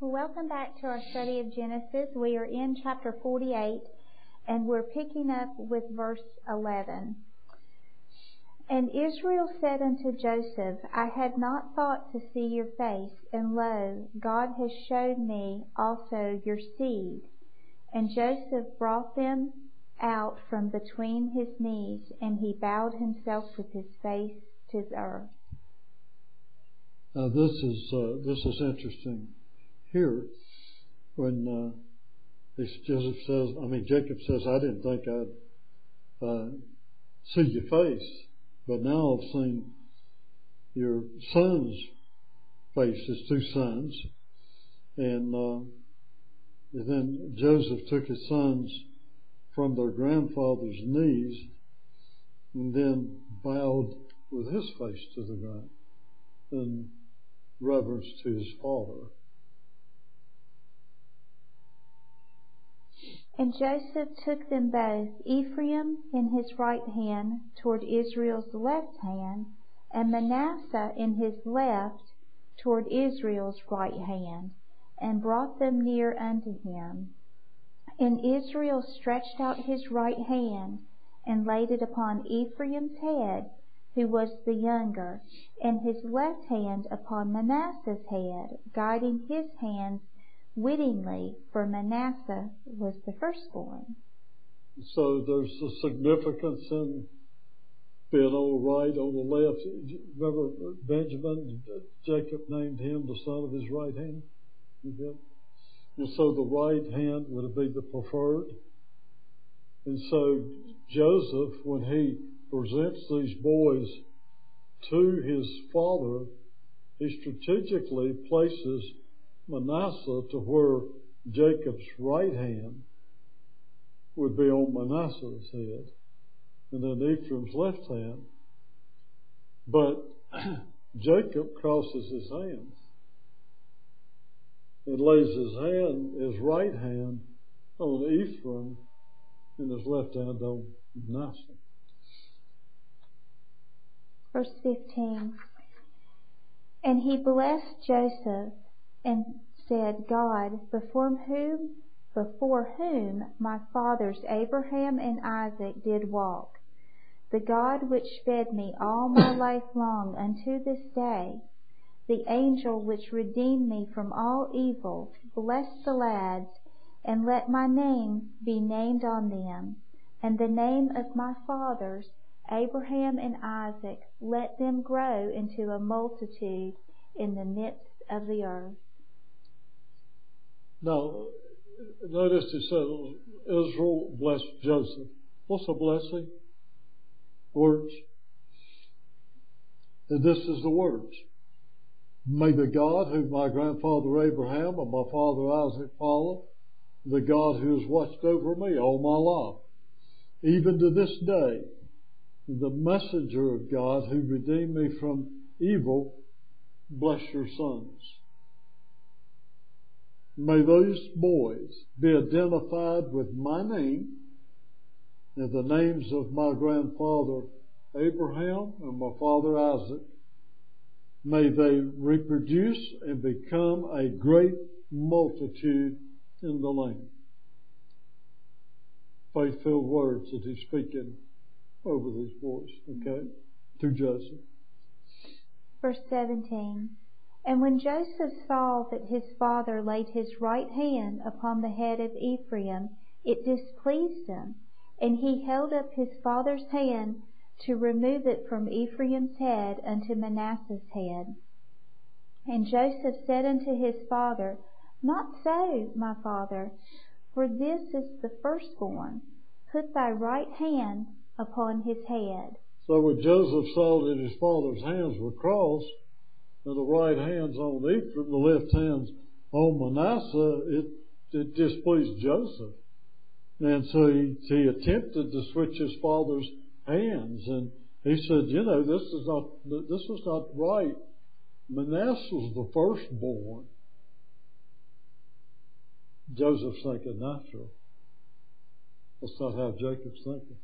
Welcome back to our study of Genesis. We are in chapter 48 and we're picking up with verse 11. And Israel said unto Joseph, I had not thought to see your face, and lo, God has showed me also your seed. And Joseph brought them out from between his knees, and he bowed himself with his face to the earth. Now this is interesting. Here, when Jacob says, I didn't think I'd see your face, but now I've seen your son's face, his two sons. And then Joseph took his sons from their grandfather's knees and then bowed with his face to the ground in reverence to his father. And Joseph took them both, Ephraim in his right hand toward Israel's left hand, and Manasseh in his left toward Israel's right hand, and brought them near unto him. And Israel stretched out his right hand, and laid it upon Ephraim's head, who was the younger, and his left hand upon Manasseh's head, guiding his hands wittingly, for Manasseh was the firstborn. So there's a significance in being on the right, on the left. Remember Benjamin, Jacob named him the son of his right hand? And so the right hand would be the preferred. And so Joseph, when he presents these boys to his father, he strategically places Manasseh to where Jacob's right hand would be on Manasseh's head, and then Ephraim's left hand. But Jacob crosses his hands and lays his right hand on Ephraim and his left hand on Manasseh. Verse 15. And he blessed Joseph and said, God, before whom my fathers Abraham and Isaac did walk, the God which fed me all my life long unto this day, the angel which redeemed me from all evil, bless the lads, and let my name be named on them, and the name of my fathers Abraham and Isaac, let them grow into a multitude in the midst of the earth. Now, notice it says Israel blessed Joseph. What's a blessing? Words. And this is the words. May the God whom my grandfather Abraham and my father Isaac followed, the God who has watched over me all my life, even to this day, the messenger of God who redeemed me from evil, bless your sons. May those boys be identified with my name and the names of my grandfather Abraham and my father Isaac. May they reproduce and become a great multitude in the land. Faith-filled words that he's speaking over these boys, okay, to Joseph. Verse 17. And when Joseph saw that his father laid his right hand upon the head of Ephraim, it displeased him, and he held up his father's hand to remove it from Ephraim's head unto Manasseh's head. And Joseph said unto his father, Not so, my father, for this is the firstborn. Put thy right hand upon his head. So when Joseph saw that his father's hands were crossed, and the right hand's on Ephraim, the left hand's on Manasseh, it displeased Joseph. And so he attempted to switch his father's hands, and he said, this is not right. Manasseh's the firstborn. Joseph's thinking natural. That's not how Jacob's thinking.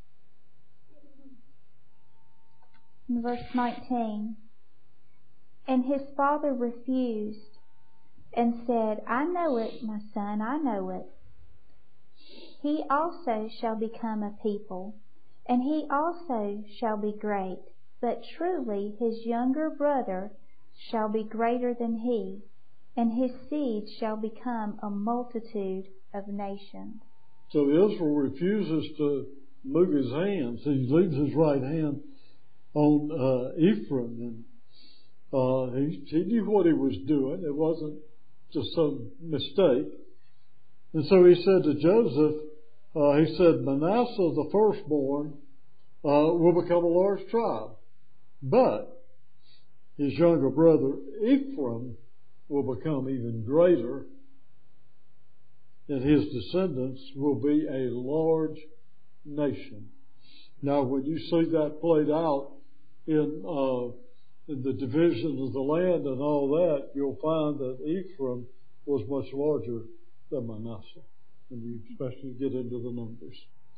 In verse 19. And his father refused. and said, I know it, my son, I know it. He also shall become a people, and he also shall be great, but truly his younger brother shall be greater than he, and his seed shall become a multitude of nations. So Israel refuses to move his hands. He leaves his right hand on Ephraim, and he knew what he was doing. It wasn't just some mistake. And so he said to Joseph, he said, Manasseh, the firstborn, will become a large tribe, but his younger brother Ephraim will become even greater, and his descendants will be a large nation. Now, when you see that played out in the division of the land and all that, you'll find that Ephraim was much larger than Manasseh, when you especially get into the numbers.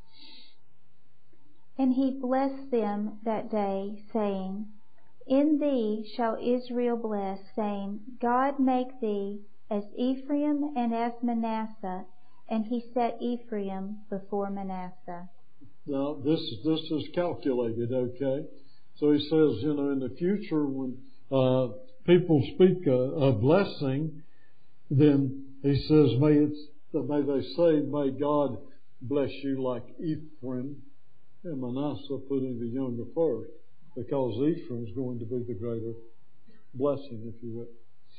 And he blessed them that day, saying, In thee shall Israel bless, saying, God make thee as Ephraim and as Manasseh. And he set Ephraim before Manasseh. Now, this is calculated, okay? So he says, in the future, when people speak a blessing, then he says, may they say, may God bless you like Ephraim and Manasseh, putting the younger first, because Ephraim is going to be the greater blessing, if you will.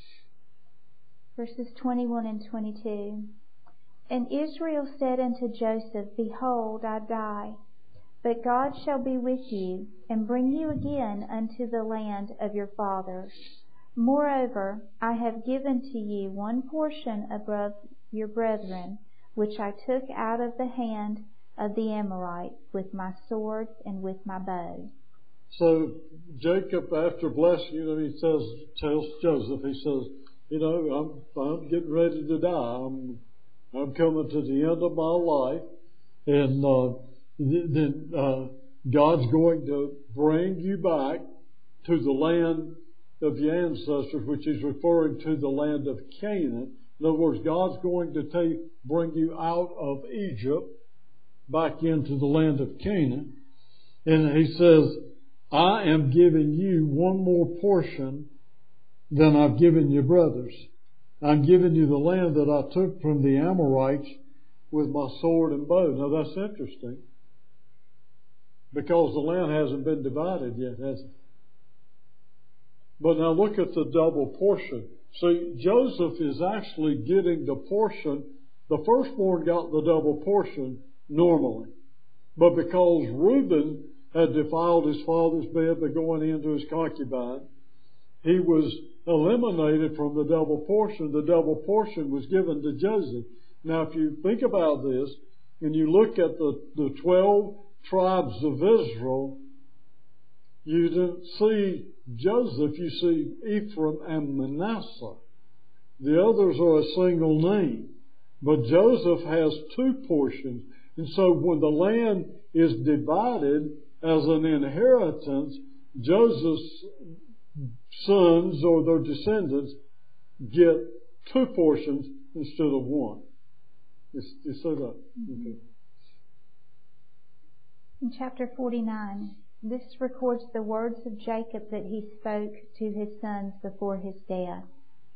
Verses 21 and 22. And Israel said unto Joseph, Behold, I die, but God shall be with you, and bring you again unto the land of your fathers. Moreover, I have given to you one portion above your brethren, which I took out of the hand of the Amorites with my sword and with my bow. So Jacob, after blessing, he tells Joseph, he says, I'm getting ready to die. I'm coming to the end of my life, and then God's going to bring you back to the land of your ancestors, which is referring to the land of Canaan. In other words, God's going to bring you out of Egypt back into the land of Canaan. And he says, I am giving you one more portion than I've given your brothers. I'm giving you the land that I took from the Amorites with my sword and bow. Now that's interesting, because the land hasn't been divided yet, has it? But now look at the double portion. See, Joseph is actually getting the portion. The firstborn got the double portion normally. But because Reuben had defiled his father's bed by going into his concubine, he was eliminated from the double portion. The double portion was given to Joseph. Now, if you think about this, and you look at the 12 tribes of Israel, you didn't see Joseph, you see Ephraim and Manasseh. The others are a single name. But Joseph has two portions. And so when the land is divided as an inheritance, Joseph's sons or their descendants get two portions instead of one. You see that? Okay. In chapter 49, this records the words of Jacob that he spoke to his sons before his death.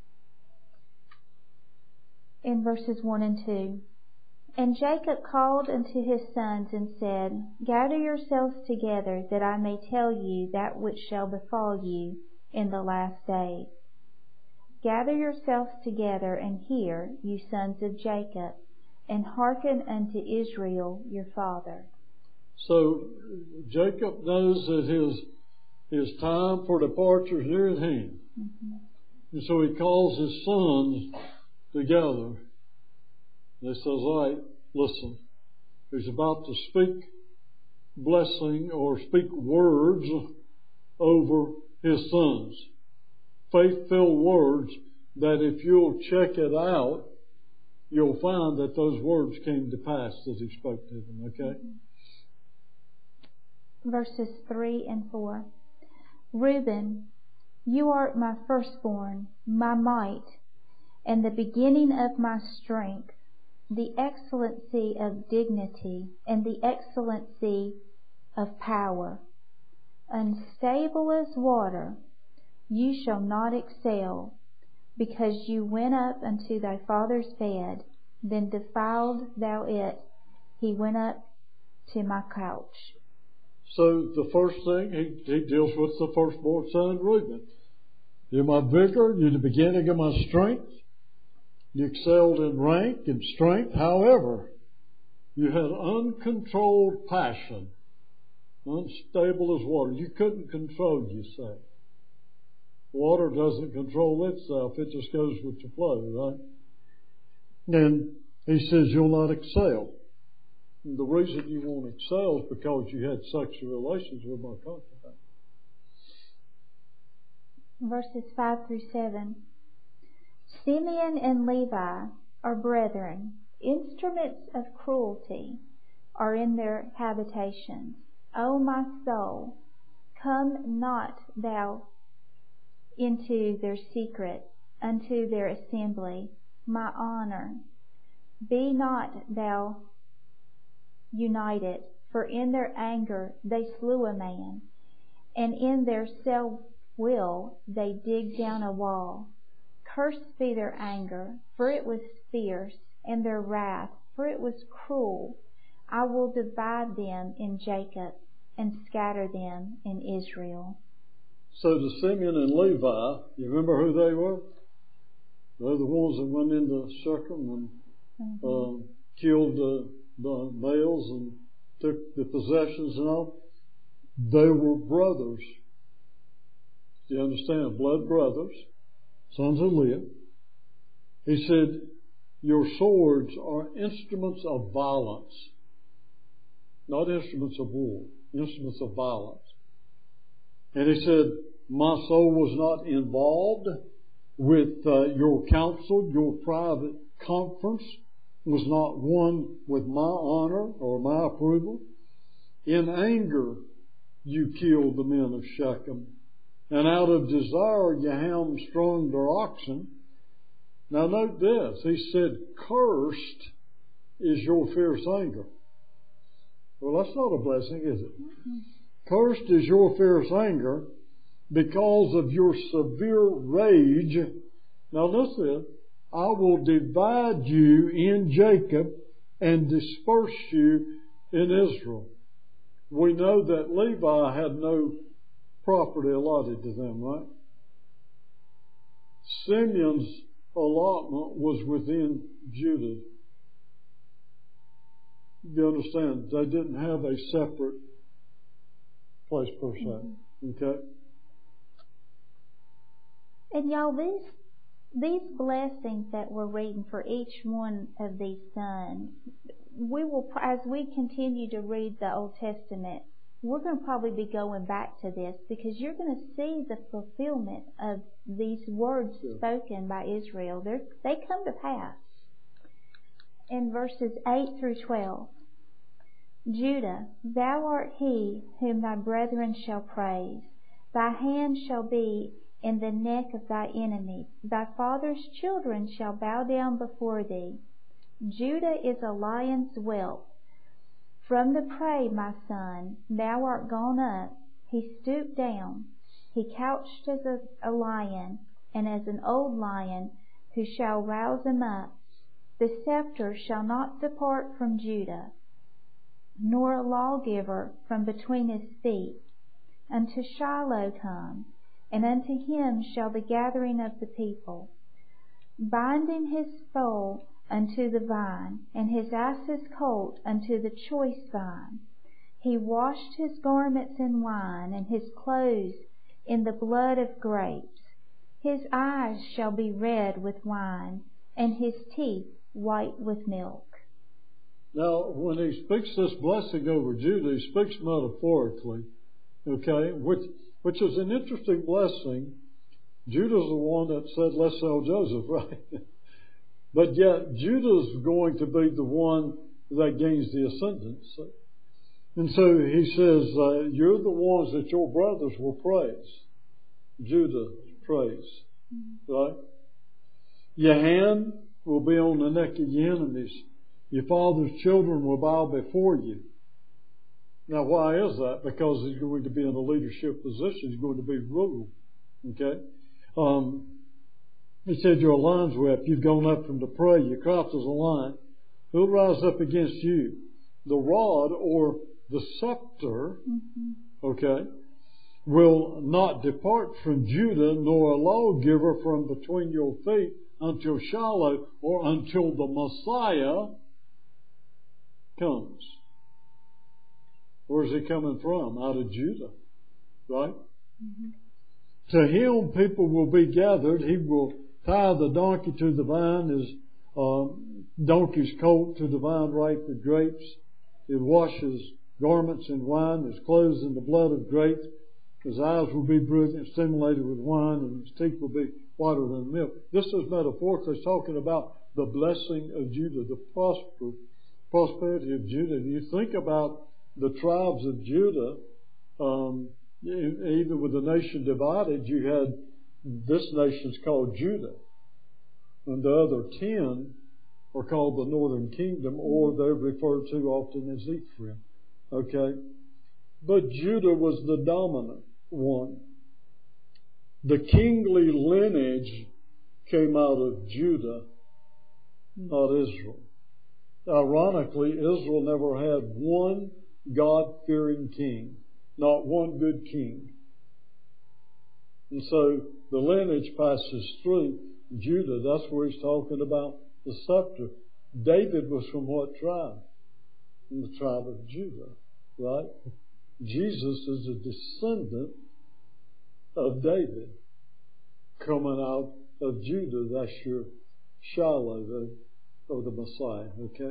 In verses 1 and 2. And Jacob called unto his sons and said, Gather yourselves together, that I may tell you that which shall befall you in the last days. Gather yourselves together and hear, you sons of Jacob, and hearken unto Israel your father. So Jacob knows that his time for departure is near at hand. Mm-hmm. And so he calls his sons together. And he says, all right, listen. He's about to speak blessing or speak words over his sons. Faith-filled words that if you'll check it out, you'll find that those words came to pass as he spoke to them, okay? Verses 3 and 4. Reuben, you art my firstborn, my might, and the beginning of my strength, the excellency of dignity, and the excellency of power. Unstable as water, you shall not excel, because you went up unto thy father's bed, then defiled thou it. He went up to my couch. So the first thing, he deals with the firstborn son, Reuben. You're my vigor, you're the beginning of my strength. You excelled in rank and strength. However, you had uncontrolled passion, unstable as water. You couldn't control yourself. Water doesn't control itself. It just goes with the flow, right? And he says you'll not excel. And the reason you won't excel is because you had sexual relations with my concubine. Verses 5 through 7. Simeon and Levi are brethren. Instruments of cruelty are in their habitations. O my soul, come not thou into their secret, unto their assembly, my honor. Be not thou united, for in their anger they slew a man, and in their self-will they dig down a wall. Cursed be their anger, for it was fierce, and their wrath, for it was cruel. I will divide them in Jacob, and scatter them in Israel. So the Simeon and Levi, you remember who they were? They're the ones that went into Shechem and killed the males and took the possessions and all. They were brothers. Do you understand? Blood brothers, sons of Leah. He said, your swords are instruments of violence, not instruments of war, instruments of violence. And he said, my soul was not involved with your counsel, your private conference was not one with my honor or my approval. In anger you killed the men of Shechem, and out of desire you hamstrung their oxen. Now note this, he said, cursed is your fierce anger. Well, that's not a blessing, is it? Mm-hmm. Cursed is your fierce anger because of your severe rage. Now listen, I will divide you in Jacob and disperse you in Israel. We know that Levi had no property allotted to them, right? Simeon's allotment was within Judah. You understand? They didn't have a separate place per se. Okay? And y'all, these blessings that we're reading for each one of these sons, we will, as we continue to read the Old Testament, we're going to probably be going back to this because you're going to see the fulfillment of these words spoken by Israel. They come to pass. In verses 8 through 12, Judah, thou art he whom thy brethren shall praise. Thy hand shall be in the neck of thy enemies. Thy father's children shall bow down before thee. Judah is a lion's whelp. From the prey, my son, thou art gone up. He stooped down. He couched as a lion, and as an old lion, who shall rouse him up. The scepter shall not depart from Judah, nor a lawgiver from between his feet. Unto Shiloh come, and unto him shall the gathering of the people. Binding his foal unto the vine, and his ass's colt unto the choice vine. He washed his garments in wine, and his clothes in the blood of grapes. His eyes shall be red with wine, and his teeth white with milk. Now, when he speaks this blessing over Judah, he speaks metaphorically, okay, which is an interesting blessing. Judah's the one that said, let's sell Joseph, right? But yet, Judah's going to be the one that gains the ascendancy. And so he says, you're the ones that your brothers will praise. Judah praise, right? Your hand will be on the neck of your enemies. Your father's children will bow before you. Now, why is that? Because he's going to be in a leadership position. He's going to be ruled. Okay? He said, your lions wept. You've gone up from the prey. You crouched as a lion. Who'll rise up against you? The rod or the scepter, okay, will not depart from Judah, nor a lawgiver from between your feet until Shiloh, or until the Messiah comes. Where's he coming from? Out of Judah, right? To him people will be gathered. He will tie the donkey to the vine, his donkey's colt to the vine ripe with grapes. He'll wash his garments in wine, his clothes in the blood of grapes. His eyes will be brilliant, stimulated with wine, and his teeth will be whiter than milk. This is metaphorically talking about the blessing of Judah, the prosperity of Judah. You think about the tribes of Judah, even with the nation divided, you had this nation's called Judah, and the other 10 are called the northern kingdom, or they're referred to often as Ephraim. Okay? But Judah was the dominant one. The kingly lineage came out of Judah, not Israel. Ironically, Israel never had one God-fearing king, not one good king. And so the lineage passes through Judah. That's where he's talking about the scepter. David was from what tribe? From the tribe of Judah, right? Jesus is a descendant of David coming out of Judah. That's your Shiloh of the Messiah, okay?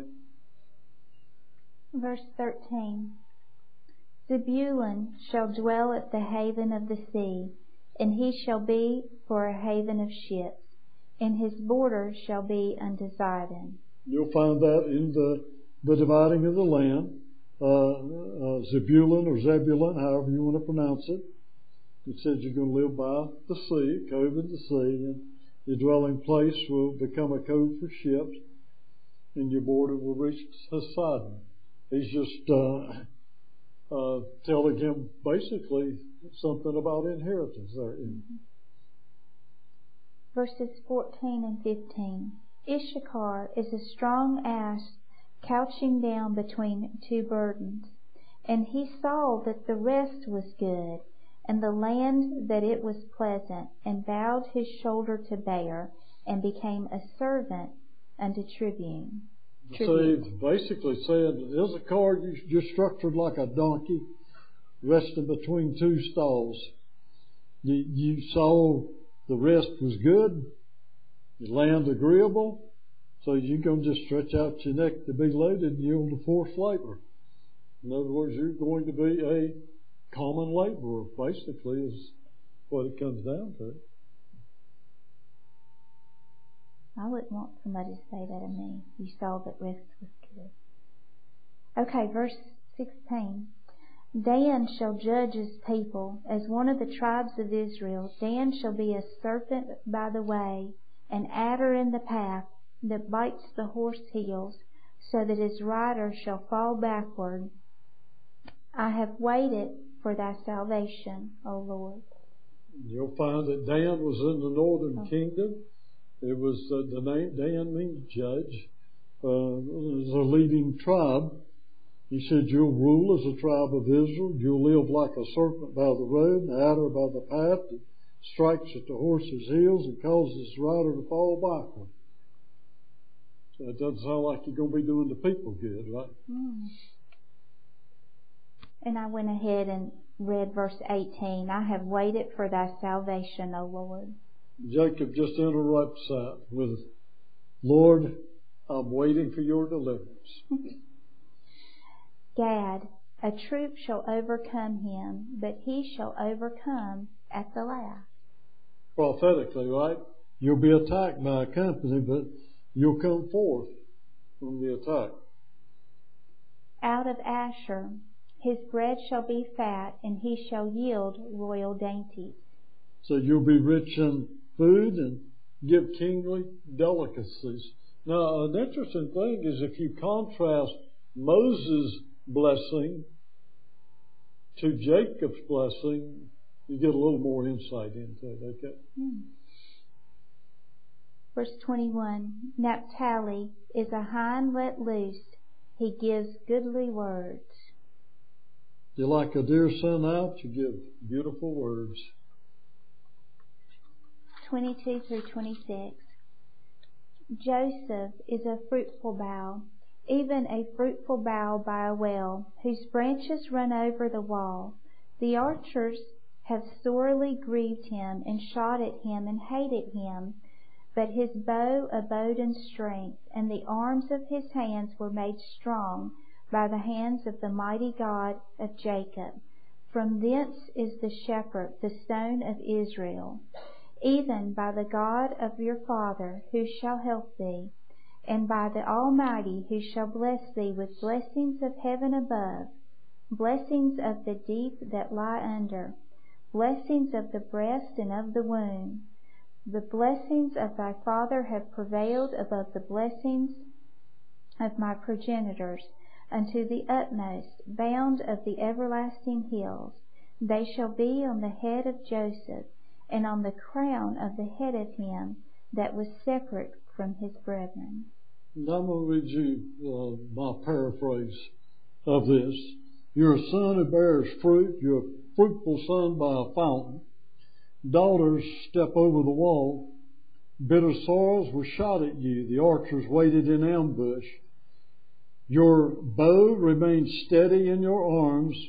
Verse 13. Zebulun shall dwell at the haven of the sea, and he shall be for a haven of ships, and his border shall be unto Zidon. You'll find that in the dividing of the land. Zebulun or Zebulun, however you want to pronounce it. It says you're going to live by the sea, a cove in the sea, and your dwelling place will become a cove for ships, and your border will reach Sidon. He's just telling him basically something about inheritance there. Verses 14 and 15. Issachar is a strong ass couching down between two burdens. And he saw that the rest was good, and the land that it was pleasant, and bowed his shoulder to bear, and became a servant unto tribune. So he's basically saying, Issachar, you're structured like a donkey resting between two stalls. You saw the rest was good, the land agreeable, so you're going to just stretch out your neck to be loaded and yield to forced labor. In other words, you're going to be a common laborer, basically, is what it comes down to. I wouldn't want somebody to say that of me. You saw that rest was good. Okay, verse 16. Dan shall judge his people as one of the tribes of Israel. Dan shall be a serpent by the way, an adder in the path that bites the horse heels, so that his rider shall fall backward. I have waited for thy salvation, O Lord. You'll find that Dan was in the northern kingdom. It was the name Dan means judge. It was a leading tribe. He said, you'll rule as a tribe of Israel. You'll live like a serpent by the road, an adder by the path that strikes at the horse's heels and causes his rider to fall backward. So it doesn't sound like you're going to be doing the people good, right? And I went ahead and read verse 18. I have waited for thy salvation, O Lord. Jacob just interrupts that with, Lord, I'm waiting for your deliverance. Gad, a troop shall overcome him, but he shall overcome at the last. Prophetically, right? You'll be attacked by a company, but you'll come forth from the attack. Out of Asher, his bread shall be fat, and he shall yield royal dainties. So you'll be rich in food, and give kingly delicacies. Now, an interesting thing is if you contrast Moses' blessing to Jacob's blessing, you get a little more insight into it, okay? Verse 21, Naphtali is a hind let loose. He gives goodly words. You like a deer sent out, you give beautiful words. 22 through 26. Joseph is a fruitful bough, even a fruitful bough by a well, whose branches run over the wall. The archers have sorely grieved him, and shot at him, and hated him. But his bow abode in strength, and the arms of his hands were made strong by the hands of the mighty God of Jacob. From thence is the shepherd, the stone of Israel, even by the God of your father, who shall help thee, and by the Almighty, who shall bless thee with blessings of heaven above, blessings of the deep that lie under, blessings of the breast and of the womb. The blessings of thy father have prevailed above the blessings of my progenitors, unto the utmost bound of the everlasting hills. They shall be on the head of Joseph, and on the crown of the head of him that was separate from his brethren. And I'm going to read you my paraphrase of this. You're a son who bears fruit. You're a fruitful son by a fountain. Daughters step over the wall. Bitter sorrows were shot at you. The archers waited in ambush. Your bow remained steady in your arms.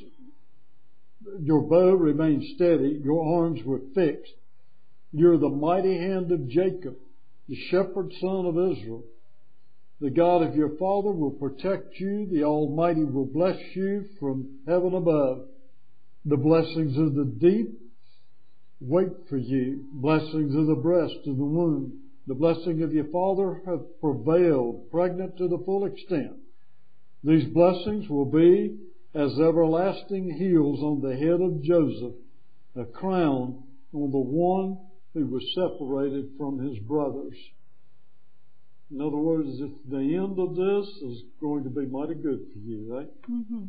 Your bow remained steady. Your arms were fixed. You're the mighty hand of Jacob, the shepherd son of Israel. The God of your father will protect you. The Almighty will bless you from heaven above. The blessings of the deep wait for you. Blessings of the breast and the womb. The blessing of your father have prevailed, pregnant to the full extent. These blessings will be as everlasting heels on the head of Joseph, a crown on the one who was separated from his brothers. In other words, if the end of this is going to be mighty good for you, right? Mm-hmm.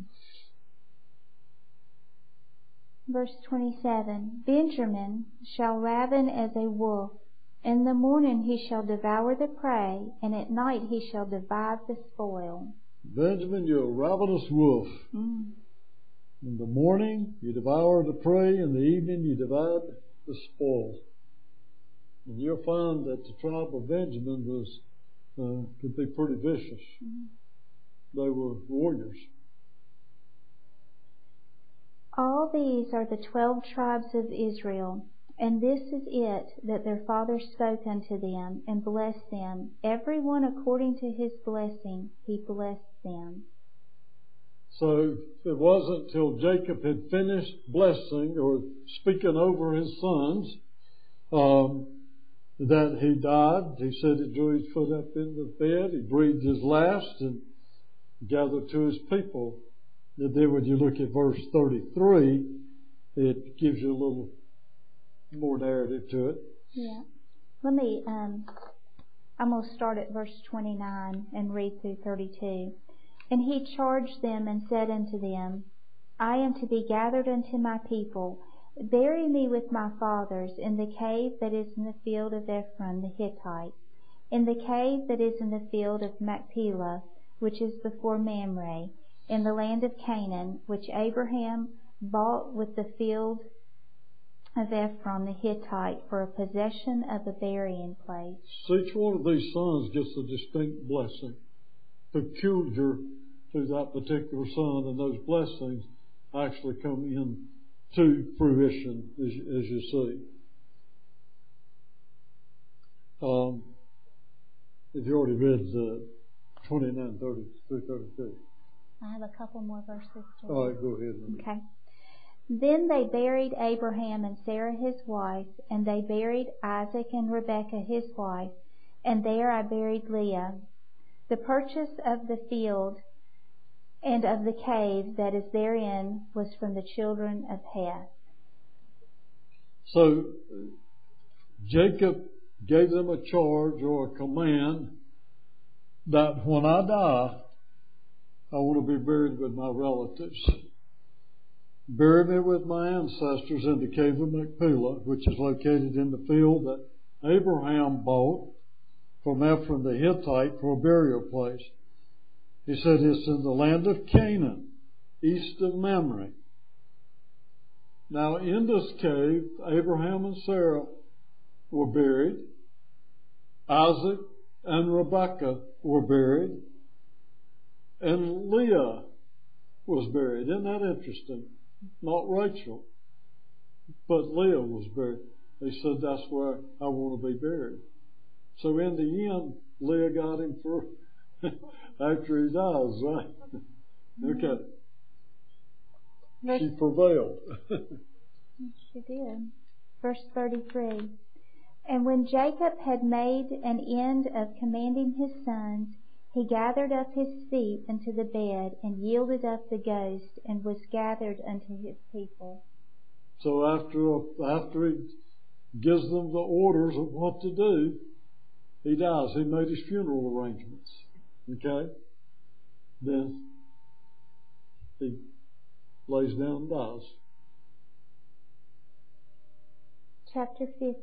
Verse 27, Benjamin shall raven as a wolf. In the morning he shall devour the prey, and at night he shall divide the spoil. Benjamin, you're a ravenous wolf. Mm. In the morning you devour the prey, in the evening you divide the spoil. And you'll find that the tribe of Benjamin could be pretty vicious. Mm. They were warriors. All these are the 12 tribes of Israel, and this is it that their father spoke unto them, and blessed them. Every one according to his blessing he blessed them. So it wasn't till Jacob had finished blessing or speaking over his sons that he died. He said he drew his foot up in the bed, he breathed his last, and gathered to his people. And then when you look at verse 33, it gives you a little more narrative to it. Yeah. Let me, I'm going to start at verse 29 and read through 32. And he charged them and said unto them, I am to be gathered unto my people. Bury me with my fathers in the cave that is in the field of Ephron the Hittite, in the cave that is in the field of Machpelah, which is before Mamre, in the land of Canaan, which Abraham bought with the field of Ephron the Hittite for a possession of a burying place. So each one of these sons gets a distinct blessing, peculiar to that particular son, and those blessings actually come into fruition, as you see. If you already read 29, 30 through 32. I have a couple more verses to read. All right, go ahead. Okay. Then they buried Abraham and Sarah his wife, and they buried Isaac and Rebekah his wife, and there I buried Leah. The purchase of the field and of the cave that is therein was from the children of Heth. So Jacob gave them a charge or a command that when I die, I want to be buried with my relatives. Bury me with my ancestors in the cave of Machpelah, which is located in the field that Abraham bought from Ephron the Hittite for a burial place. He said it's in the land of Canaan, east of Mamre. Now in this cave, Abraham and Sarah were buried. Isaac and Rebekah were buried. And Leah was buried. Isn't that interesting? Not Rachel, but Leah was buried. They said that's where I want to be buried. So in the end, Leah got him for after he dies, right? Okay. She prevailed. She did. Verse 33. And when Jacob had made an end of commanding his sons, he gathered up his feet unto the bed, and yielded up the ghost, and was gathered unto his people. So after he gives them the orders of what to do, he dies. He made his funeral arrangements. Okay? Then he lays down and dies. Chapter 50.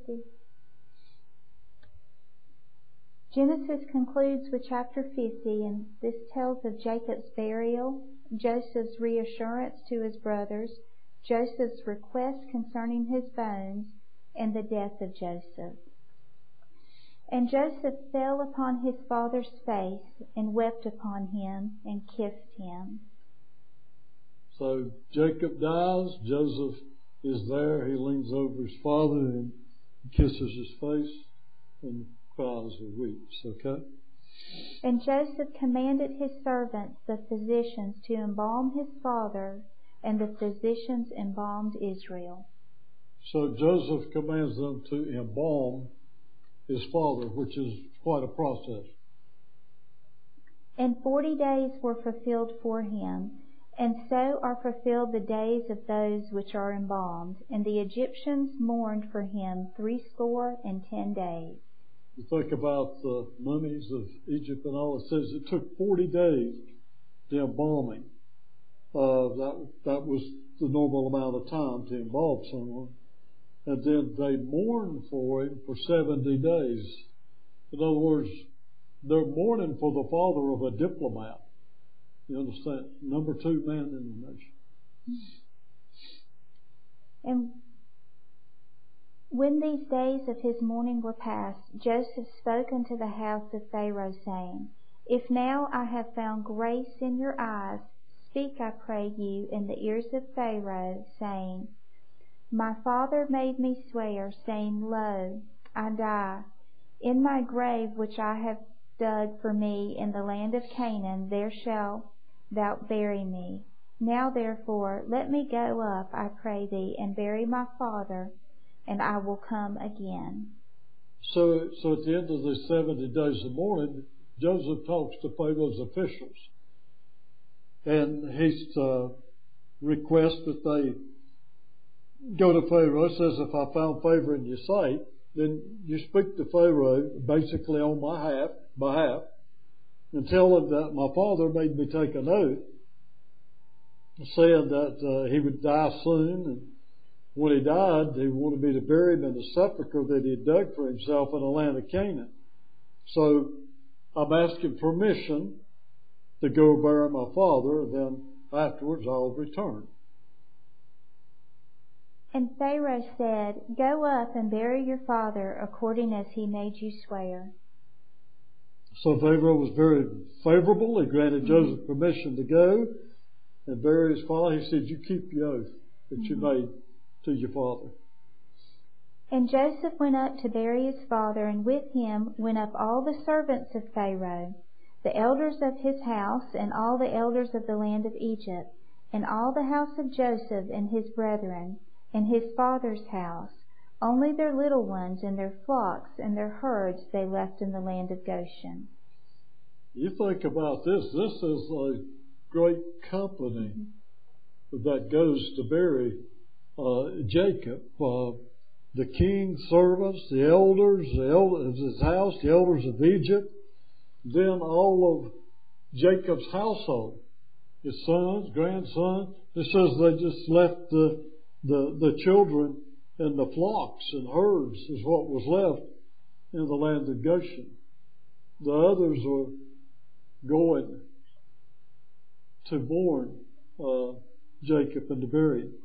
Genesis concludes with chapter 50, and this tells of Jacob's burial, Joseph's reassurance to his brothers, Joseph's request concerning his bones, and the death of Joseph. And Joseph fell upon his father's face, and wept upon him, and kissed him. So Jacob dies, Joseph is there, he leans over his father and kisses his face, and cries and weeps, okay? And Joseph commanded his servants, the physicians, to embalm his father, and the physicians embalmed Israel. So Joseph commands them to embalm his father, which is quite a process. And 40 days were fulfilled for him, and so are fulfilled the days of those which are embalmed. And the Egyptians mourned for him 70 days. You think about the mummies of Egypt and all, it says it took 40 days, the embalming. That was the normal amount of time to embalm someone. And then they mourned for him for 70 days. In other words, they're mourning for the father of a diplomat. You understand? Number 2 man in the nation. And when these days of his mourning were past, Joseph spoke unto the house of Pharaoh, saying, If now I have found grace in your eyes, speak, I pray you, in the ears of Pharaoh, saying, My father made me swear, saying, Lo, I die. In my grave which I have dug for me in the land of Canaan, there shalt thou bury me. Now therefore let me go up, I pray thee, and bury my father, and I will come again. So at the end of the 70 days of mourning, Joseph talks to Pharaoh's officials. And he requests that they go to Pharaoh. Says, if I found favor in your sight, then you speak to Pharaoh basically on my behalf and tell him that my father made me take an oath saying that he would die soon, and when he died, he wanted me to bury him in the sepulchre that he had dug for himself in the land of Canaan. So I'm asking permission to go bury my father, and then afterwards I'll return. And Pharaoh said, Go up and bury your father according as he made you swear. So Pharaoh was very favorable. He granted Joseph permission to go and bury his father. He said, you keep the oath that you made to your father. And Joseph went up to bury his father, and with him went up all the servants of Pharaoh, the elders of his house, and all the elders of the land of Egypt, and all the house of Joseph and his brethren, and his father's house. Only their little ones and their flocks and their herds they left in the land of Goshen. You think about this. This is a great company that goes to bury Jacob. the king's servants, the elders of his house, the elders of Egypt, then all of Jacob's household, his sons, grandsons. It says they just left the children and the flocks and herds is what was left in the land of Goshen. The others are going to mourn Jacob and to bury him.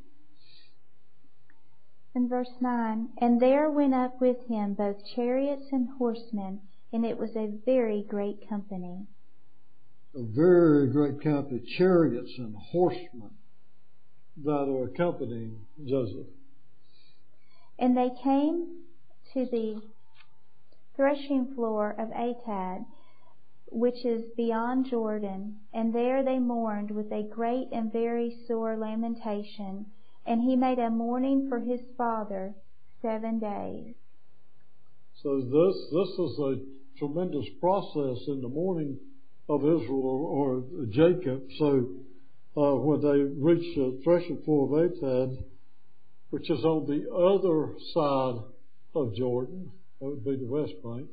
In verse 9, and there went up with him both chariots and horsemen, and it was a very great company. A very great company, chariots and horsemen that are accompanying Joseph. And they came to the threshing floor of Atad, which is beyond Jordan, and there they mourned with a great and very sore lamentation, and he made a mourning for his father 7 days. So this is a tremendous process in the mourning of Israel or Jacob. So when they reach the threshing floor of Atad, which is on the other side of Jordan, that would be the west bank,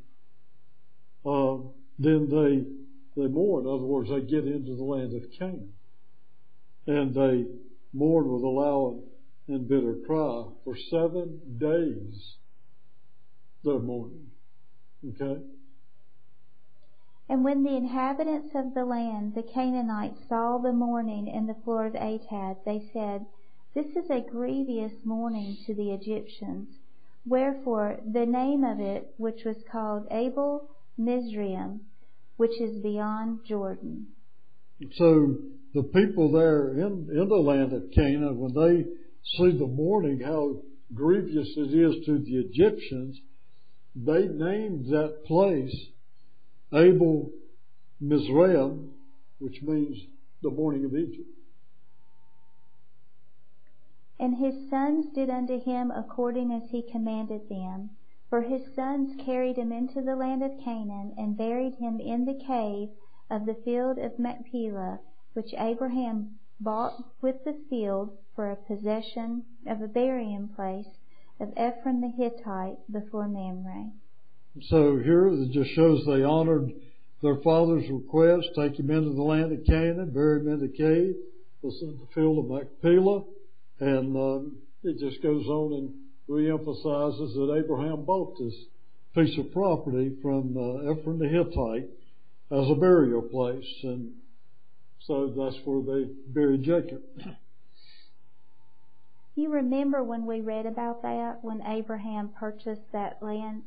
then they mourn. In other words, they get into the land of Canaan. And they mourn with a loud and bitter cry. For 7 days they're mourning. Okay? And when the inhabitants of the land, the Canaanites, saw the mourning in the floor of Atad, they said, This is a grievous mourning to the Egyptians. Wherefore the name of it, which was called Abel Mizraim, which is beyond Jordan. So the people there in the land of Canaan, when they see the mourning, how grievous it is to the Egyptians, they named that place Abel Mizraim, which means the mourning of Egypt. And his sons did unto him according as he commanded them. For his sons carried him into the land of Canaan, and buried him in the cave of the field of Machpelah, which Abraham bought with the field for a possession of a burying place of Ephron the Hittite before Mamre. So here it just shows they honored their father's request, take him into the land of Canaan, bury him in the cave, was in the field of Machpelah, and it just goes on and reemphasizes that Abraham bought this piece of property from Ephron the Hittite as a burial place, and so that's where they buried Jacob. You remember when we read about that, when Abraham purchased that land,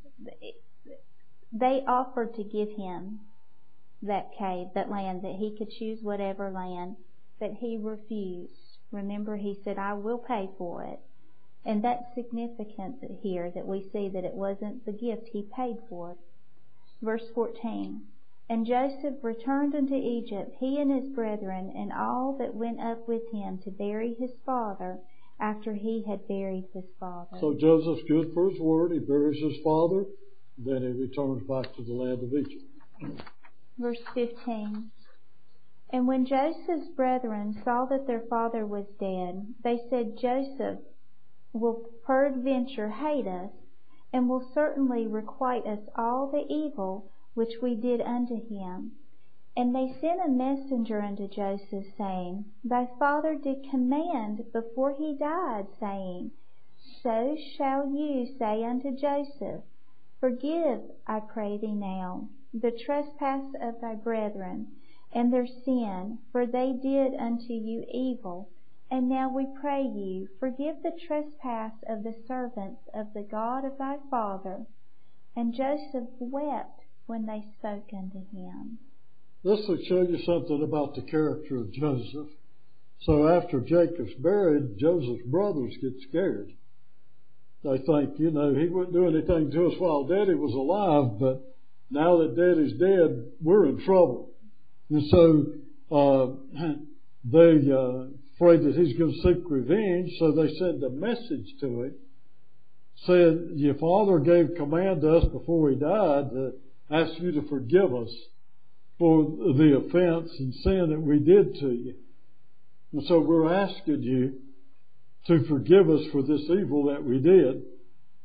they offered to give him that cave, that land, that he could choose whatever land, but he refused. Remember, he said, I will pay for it. And that's significant here, that we see that it wasn't the gift, he paid for it. Verse 14, And Joseph returned unto Egypt, he and his brethren, and all that went up with him to bury his father, after he had buried his father. So Joseph's good for his word, he buries his father, then he returns back to the land of Egypt. Verse 15, And when Joseph's brethren saw that their father was dead, they said, Joseph will peradventure hate us, and will certainly requite us all the evil which we did unto him. And they sent a messenger unto Joseph, saying, Thy father did command before he died, saying, So shall you say unto Joseph, Forgive, I pray thee now, the trespass of thy brethren, and their sin, for they did unto you evil. And now we pray you, forgive the trespass of the servants of the God of thy father. And Joseph wept when they spoke unto him. This will show you something about the character of Joseph. So after Jacob's buried, Joseph's brothers get scared. They think, he wouldn't do anything to us while Daddy was alive, but now that Daddy's dead, we're in trouble. And so they afraid that he's going to seek revenge, so they send a message to him, said, Your father gave command to us before he died to ask you to forgive us for the offense and sin that we did to you. And so we're asking you to forgive us for this evil that we did.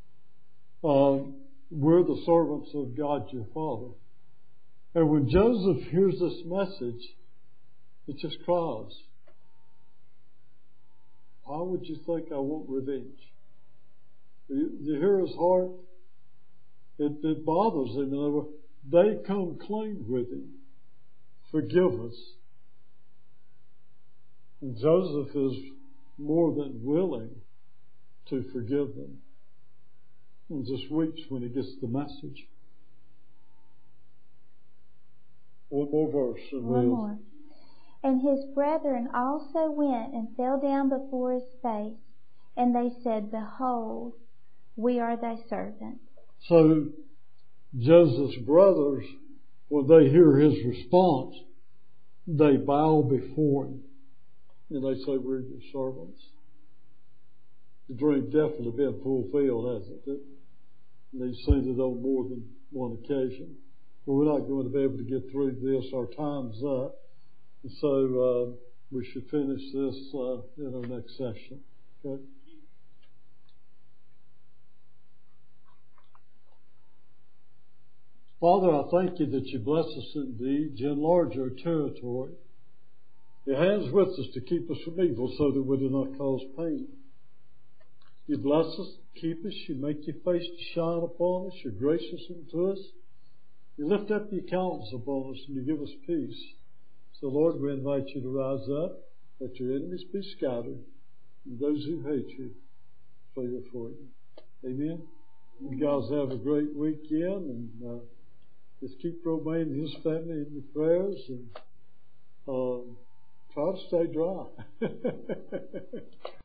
we're the servants of God your Father. And when Joseph hears this message, it just cries. Why would you think I want revenge? You hear his heart? It bothers him. In other words, they come clean with him. Forgive us. And Joseph is more than willing to forgive them. And just weeps when he gets the message. One more verse. One more. And his brethren also went and fell down before his face, and they said, Behold, we are thy servants. So Joseph's brothers, when they hear his response, they bow before him. And they say, we're your servants. The dream definitely been fulfilled, hasn't it? And they've seen it on more than one occasion. But we're not going to be able to get through this. Our time's up. And so we should finish this in our next session. Okay? Father, I thank you that you bless us indeed. You enlarge our territory. Your hands with us to keep us from evil so that we do not cause pain. You bless us, keep us, you make your face to shine upon us, you're gracious unto us. You lift up your countenance upon us and you give us peace. So Lord, we invite you to rise up, let your enemies be scattered, and those who hate you flee before you. Amen. You guys have a great weekend, and just keep Romaine and his family in your prayers, and try to stay dry.